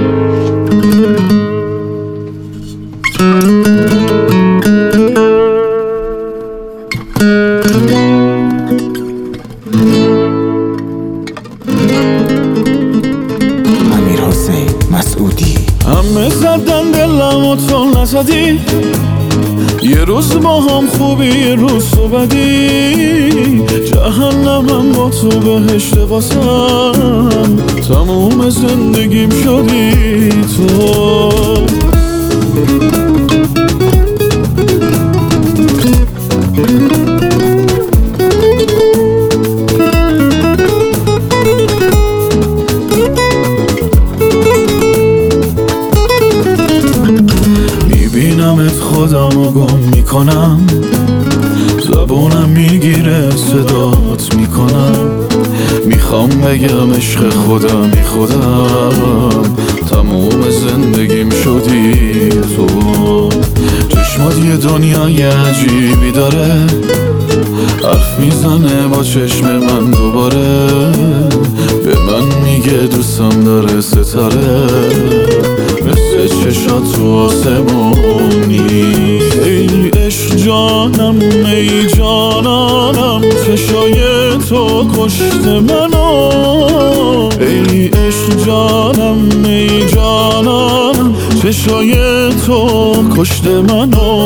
همه زدن دلم و تو نزدی، یه روز با هم خوبی یه روز تو بدی. جهنمم با تو بهشت واسم، تموم زندگیم شدی تو. میبینمت خودمو گم میکنم، زبونم میگیره صدات میکنم. میخوام بگم عشق خودم بی خودم، تموم زندگیم شدی تو. چشمات یه دنیای عجیبی داره، حرف میزنه با چشم من دوباره. به من میگه دوستم داره ستاره، مثل چشات تو آسمونی. ای عشق جانم ای جانانم، چشای تو کشت منو. ای عشق جانم ای جانانم، چشای تو کشت منو.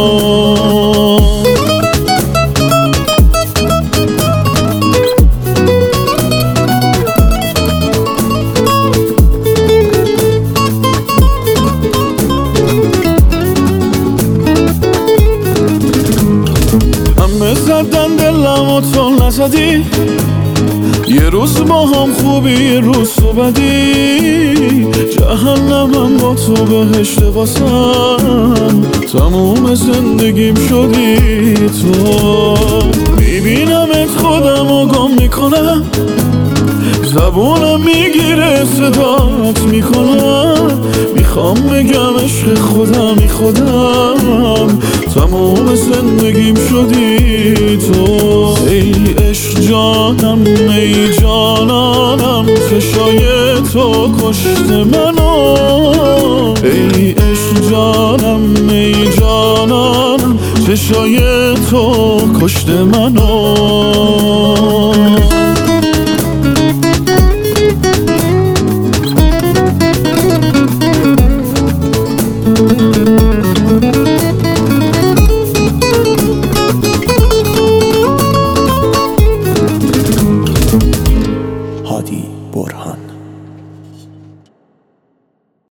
همه زدن دلم و تو نزدی، یه روز با هم خوبی یه روز تو بدی. جهنمم با تو بهشت واسم، تموم زندگیم شدی تو. میبینمت خودمو گم میکنم، زبونم میگیره صدات میکنم. میخوام بگم عشق خودم بی خودم، تموم زندگیم شدی تو. ای عشق جانم ای جانانم، چشای تو کشت منو. ای عشق جانم ای جانانم، چشای تو کشت منو.